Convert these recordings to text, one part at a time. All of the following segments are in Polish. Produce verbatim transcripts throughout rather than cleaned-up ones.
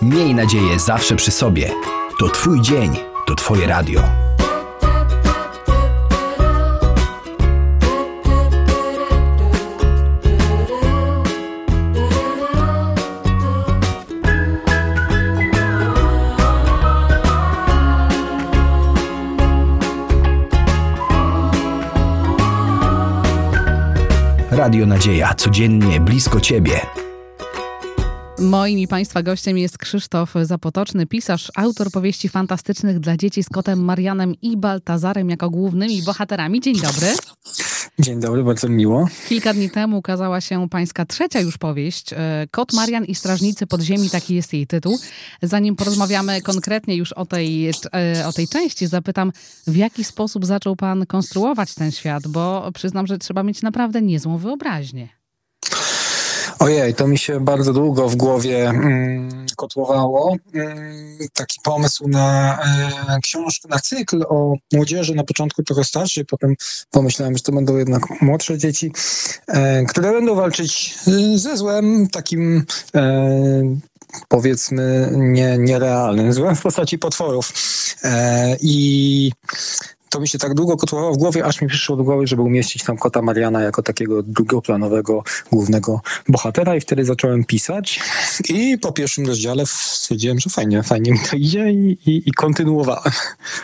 Miej nadzieję zawsze przy sobie. To Twój dzień, to Twoje radio. Radio Nadzieja, codziennie blisko Ciebie. Moim i Państwa gościem jest Krzysztof Zapotoczny, pisarz, autor powieści fantastycznych dla dzieci z kotem Marianem i Baltazarem jako głównymi bohaterami. Dzień dobry. Dzień dobry, bardzo miło. Kilka dni temu ukazała się pańska trzecia już powieść, Kot Marian i Strażnicy Podziemi, taki jest jej tytuł. Zanim porozmawiamy konkretnie już o tej, o tej części, zapytam, w jaki sposób zaczął pan konstruować ten świat, bo przyznam, że trzeba mieć naprawdę niezłą wyobraźnię. Ojej, to mi się bardzo długo w głowie mm, kotłowało. Mm, taki pomysł na e, książkę, na cykl o młodzieży, na początku trochę starszej, potem pomyślałem, że to będą jednak młodsze dzieci, e, które będą walczyć ze złem takim e, powiedzmy nie, nierealnym, złem w postaci potworów. E, I to mi się tak długo kotłowało w głowie, aż mi przyszło do głowy, żeby umieścić tam kota Mariana jako takiego drugoplanowego, głównego bohatera i wtedy zacząłem pisać. I po pierwszym rozdziale stwierdziłem, że fajnie, fajnie mi to idzie i, i, i kontynuowałem.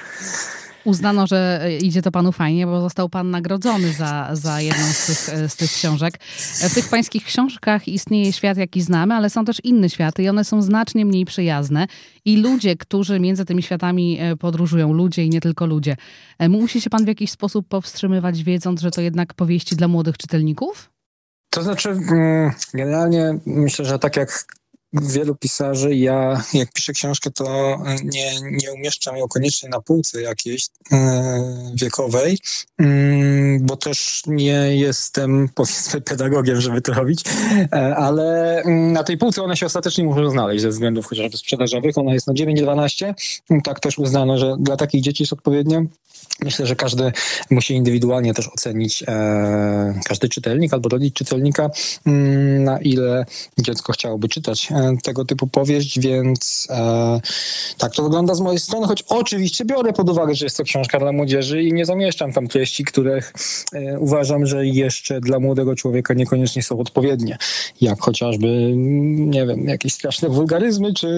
Uznano, że idzie to panu fajnie, bo został pan nagrodzony za, za jedną z tych, z tych książek. W tych pańskich książkach istnieje świat, jaki znamy, ale są też inne światy i one są znacznie mniej przyjazne. I ludzie, którzy między tymi światami podróżują, ludzie i nie tylko ludzie, musi się pan w jakiś sposób powstrzymywać, wiedząc, że to jednak powieści dla młodych czytelników? To znaczy, generalnie myślę, że tak jak wielu pisarzy, ja jak piszę książkę, to nie, nie umieszczam ją koniecznie na półce jakiejś e, wiekowej, mm, bo też nie jestem, powiedzmy, pedagogiem, żeby to robić, e, ale na tej półce one się ostatecznie muszą znaleźć ze względów chociażby sprzedażowych. Ona jest na dziewięć dwanaście, tak też uznano, że dla takich dzieci jest odpowiednio. Myślę, że każdy musi indywidualnie też ocenić, e, każdy czytelnik albo rodzic czytelnika, m, na ile dziecko chciałoby czytać e, tego typu powieść, więc e, tak to wygląda z mojej strony, choć oczywiście biorę pod uwagę, że jest to książka dla młodzieży i nie zamieszczam tam treści, których e, uważam, że jeszcze dla młodego człowieka niekoniecznie są odpowiednie, jak chociażby, nie wiem, jakieś straszne wulgaryzmy, czy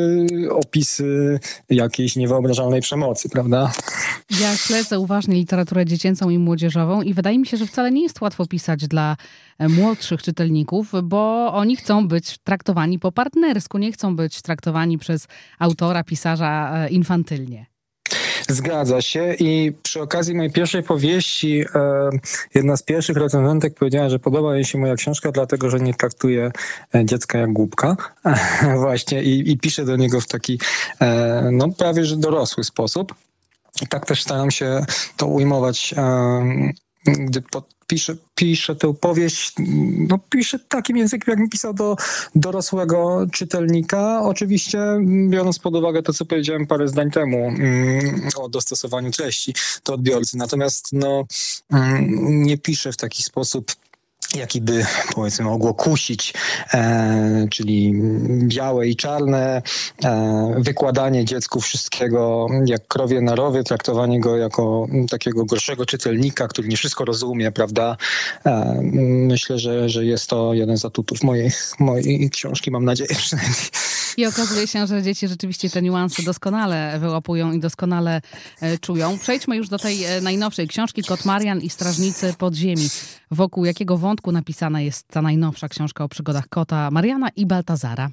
opisy jakiejś niewyobrażalnej przemocy, prawda? Ja śledzę uważnie literaturę dziecięcą i młodzieżową i wydaje mi się, że wcale nie jest łatwo pisać dla młodszych czytelników, bo oni chcą być traktowani po partnersku, nie chcą być traktowani przez autora, pisarza infantylnie. Zgadza się i przy okazji mojej pierwszej powieści e, jedna z pierwszych recenzentek powiedziała, że podoba jej się moja książka, dlatego że nie traktuje dziecka jak głupka. Właśnie i, i pisze do niego w taki e, no prawie że dorosły sposób. I tak też staram się to ujmować, e, gdy piszę, piszę tę powieść, no piszę takim językiem, jakbym pisał do dorosłego czytelnika. Oczywiście biorąc pod uwagę to, co powiedziałem parę zdań temu mm, o dostosowaniu treści do odbiorcy. Natomiast no, mm, nie piszę w taki sposób, jaki by, powiedzmy, mogło kusić, e, czyli białe i czarne, e, wykładanie dziecku wszystkiego jak krowie na rowie, traktowanie go jako takiego gorszego czytelnika, który nie wszystko rozumie, prawda? E, myślę, że, że jest to jeden z atutów mojej, mojej książki, mam nadzieję przynajmniej. I okazuje się, że dzieci rzeczywiście te niuanse doskonale wyłapują i doskonale e, czują. Przejdźmy już do tej e, najnowszej książki, Kot Marian i Strażnicy Podziemi. Wokół jakiego wątku napisana jest ta najnowsza książka o przygodach kota Mariana i Baltazara?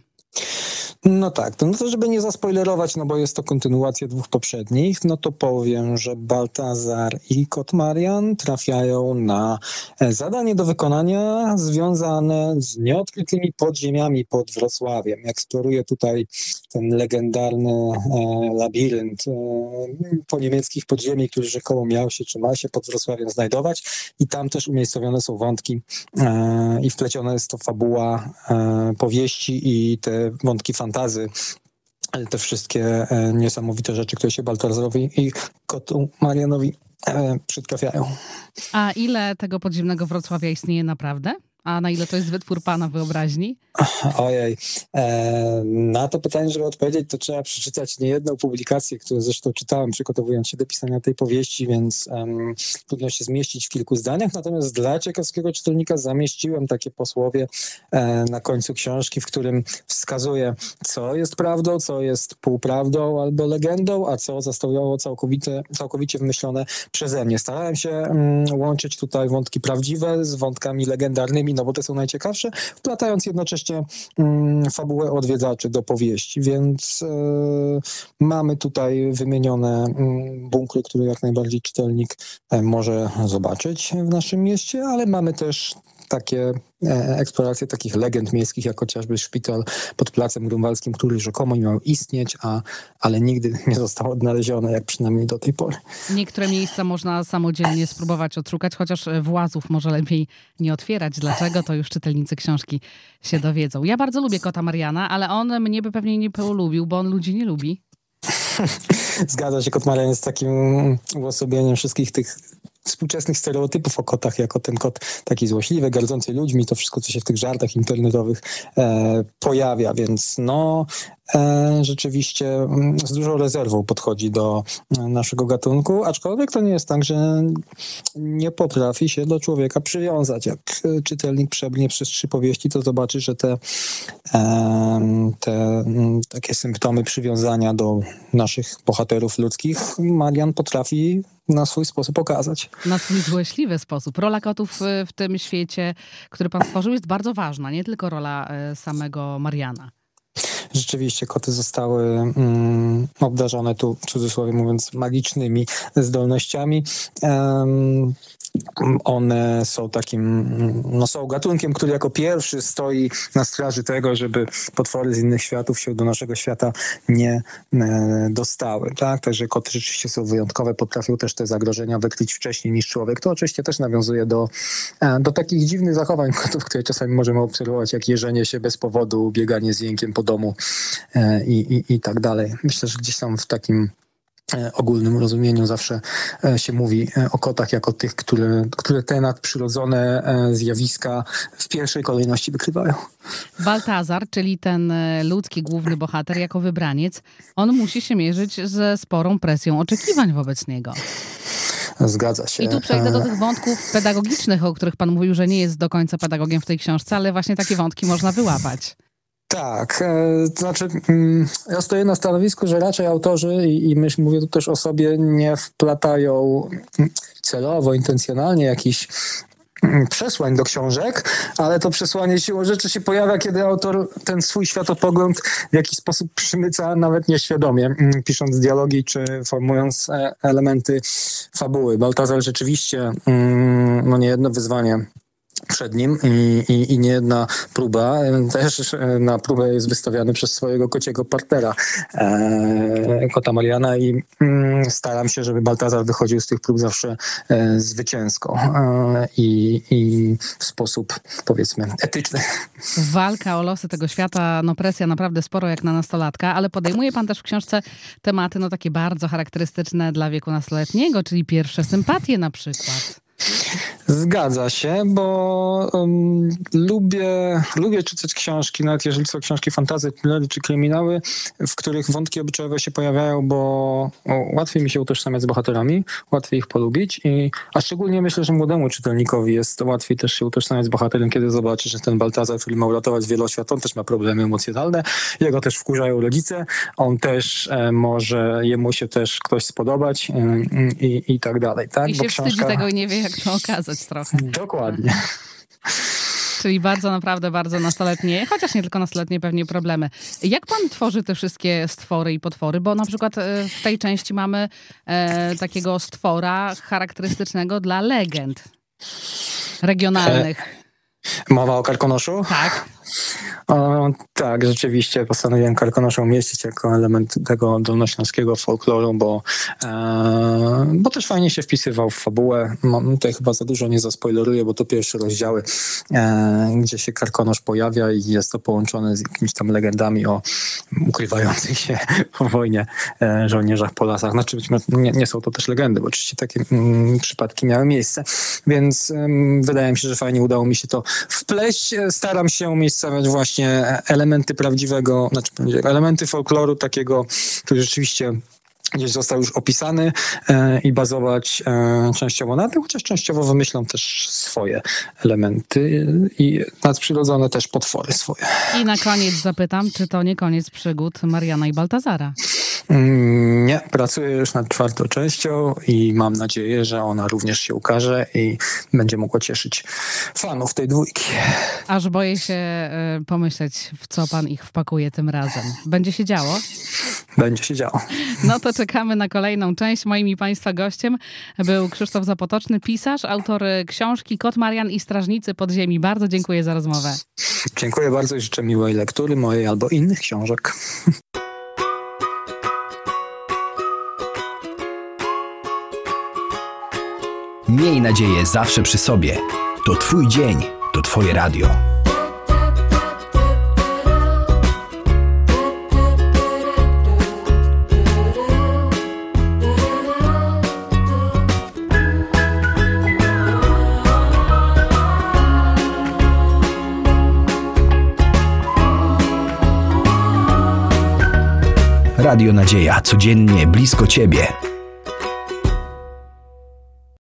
No tak, to, no to żeby nie zaspoilerować, no bo jest to kontynuacja dwóch poprzednich, no to powiem, że Baltazar i kot Marian trafiają na zadanie do wykonania związane z nieodkrytymi podziemiami pod Wrocławiem. Eksploruje tutaj ten legendarny e, labirynt e, po niemieckich podziemi, który rzekomo miał się, czy ma się pod Wrocławiem znajdować i tam też umiejscowione są wątki e, i wpleciona jest to fabuła e, powieści i te wątki fantazy, te wszystkie e, niesamowite rzeczy, które się Baltazarowi i kotu Marianowi e, przytrafiają. A ile tego podziemnego Wrocławia istnieje naprawdę? a na ile to jest wytwór pana wyobraźni? Ojej, e, na to pytanie, żeby odpowiedzieć, to trzeba przeczytać niejedną publikację, którą zresztą czytałem, przygotowując się do pisania tej powieści, więc um, trudno się zmieścić w kilku zdaniach. Natomiast dla ciekawskiego czytelnika zamieściłem takie posłowie e, na końcu książki, w którym wskazuję, co jest prawdą, co jest półprawdą albo legendą, a co zostało całkowicie, całkowicie wymyślone przeze mnie. Starałem się um, łączyć tutaj wątki prawdziwe z wątkami legendarnymi, no bo te są najciekawsze, wplatając jednocześnie mm, fabułę odwiedzaczy do powieści, więc e, mamy tutaj wymienione mm, bunkry, które jak najbardziej czytelnik e, może zobaczyć w naszym mieście, ale mamy też takie e, eksploracje takich legend miejskich, jak chociażby szpital pod Placem Grunwaldzkim, który rzekomo miał istnieć, a, ale nigdy nie został odnaleziony, jak przynajmniej do tej pory. Niektóre miejsca można samodzielnie spróbować odszukać, chociaż włazów może lepiej nie otwierać. Dlaczego? To już czytelnicy książki się dowiedzą. Ja bardzo lubię kota Mariana, ale on mnie by pewnie nie polubił, bo on ludzi nie lubi. Zgadza się, kot Marian jest takim uosobieniem wszystkich tych współczesnych stereotypów o kotach, jako ten kot taki złośliwy, gardzący ludźmi, to wszystko, co się w tych żartach internetowych e, pojawia, więc no e, rzeczywiście z dużą rezerwą podchodzi do naszego gatunku, aczkolwiek to nie jest tak, że nie potrafi się do człowieka przywiązać. Jak czytelnik przebrnie przez trzy powieści, to zobaczy, że te, e, te takie symptomy przywiązania do naszych bohaterów ludzkich Marian potrafi na swój sposób okazać. Na swój złośliwy sposób. Rola kotów w tym świecie, który pan stworzył, jest bardzo ważna. Nie tylko rola samego Mariana. Rzeczywiście koty zostały mm, obdarzone tu, w cudzysłowie mówiąc, magicznymi zdolnościami. Um, one są takim, no są gatunkiem, który jako pierwszy stoi na straży tego, żeby potwory z innych światów się do naszego świata nie e, dostały. Tak? Także koty rzeczywiście są wyjątkowe, potrafią też te zagrożenia wykryć wcześniej niż człowiek. To oczywiście też nawiązuje do, e, do takich dziwnych zachowań kotów, które czasami możemy obserwować, jak jeżenie się bez powodu, bieganie z jękiem po domu e, i, i, i tak dalej. Myślę, że gdzieś tam w takim ogólnym rozumieniu zawsze się mówi o kotach jako tych, które, które te nadprzyrodzone zjawiska w pierwszej kolejności wykrywają. Baltazar, czyli ten ludzki główny bohater jako wybraniec, on musi się mierzyć ze sporą presją oczekiwań wobec niego. Zgadza się. I tu przejdę do tych wątków pedagogicznych, o których pan mówił, że nie jest do końca pedagogiem w tej książce, ale właśnie takie wątki można wyłapać. Tak, e, to znaczy mm, ja stoję na stanowisku, że raczej autorzy i, i myśl, mówię tu też o sobie, nie wplatają celowo, intencjonalnie jakichś przesłań do książek, ale to przesłanie siłą rzeczy się pojawia, kiedy autor ten swój światopogląd w jakiś sposób przymyca nawet nieświadomie, pisząc dialogi czy formując elementy fabuły. Baltazar rzeczywiście no niejedno wyzwanie przed nim i, i, i nie jedna próba. Też na próbę jest wystawiany przez swojego kociego partnera, e, kota Mariana, i mm, staram się, żeby Baltazar wychodził z tych prób zawsze e, zwycięsko e, i, i w sposób, powiedzmy, etyczny. Walka o losy tego świata, no presja naprawdę sporo jak na nastolatka, ale podejmuje pan też w książce tematy no takie bardzo charakterystyczne dla wieku nastoletniego, czyli pierwsze sympatie na przykład. Zgadza się, bo um, lubię, lubię czytać książki, nawet jeżeli są książki fantasy, thrillery czy kryminały, w których wątki obyczajowe się pojawiają, bo o, łatwiej mi się utożsamiać z bohaterami, łatwiej ich polubić, i, a szczególnie myślę, że młodemu czytelnikowi jest łatwiej też się utożsamiać z bohaterem, kiedy zobaczy, że ten Baltazar, który ma uratować wieloświat, on też ma problemy emocjonalne, jego też wkurzają rodzice, on też e, może, jemu się też ktoś spodobać e, i, i tak dalej. Tak? I się bo książka... wstydzi tego i nie wie, jak to okazać trochę. Dokładnie. Czyli bardzo, naprawdę bardzo nastoletnie, chociaż nie tylko nastoletnie, pewnie problemy. Jak pan tworzy te wszystkie stwory i potwory? Bo na przykład w tej części mamy e, takiego stwora charakterystycznego dla legend regionalnych. Mowa o karkonoszu? Tak. O, No tak, rzeczywiście postanowiłem Karkonosze umieścić jako element tego dolnośląskiego folkloru, bo, e, bo też fajnie się wpisywał w fabułę. No, tutaj chyba za dużo nie zaspoileruję, bo to pierwsze rozdziały, e, gdzie się Karkonosz pojawia i jest to połączone z jakimiś tam legendami o ukrywających się po wojnie e, żołnierzach po lasach. Znaczy nie, nie są to też legendy, bo oczywiście takie mm, przypadki miały miejsce, więc mm, wydaje mi się, że fajnie udało mi się to wpleść. Staram się umiejscowiać właśnie elementy prawdziwego, znaczy elementy folkloru takiego, który rzeczywiście gdzieś został już opisany e, i bazować e, częściowo na tym, chociaż częściowo wymyślam też swoje elementy i nadprzyrodzone też potwory swoje. I na koniec zapytam, czy to nie koniec przygód Mariana i Baltazara? Mm, nie, pracuję już nad czwartą częścią i mam nadzieję, że ona również się ukaże i będzie mogła cieszyć fanów tej dwójki. Aż boję się y, pomyśleć, w co pan ich wpakuje tym razem. Będzie się działo? Będzie się działo. No to czekamy na kolejną część. Moim i państwa gościem był Krzysztof Zapotoczny, pisarz, autor książki Kot Marian i Strażnicy Podziemi. Bardzo dziękuję za rozmowę. Dziękuję bardzo i życzę miłej lektury mojej albo innych książek. Miej nadzieję zawsze przy sobie. To twój dzień, to twoje radio. Radio Nadzieja, codziennie blisko ciebie.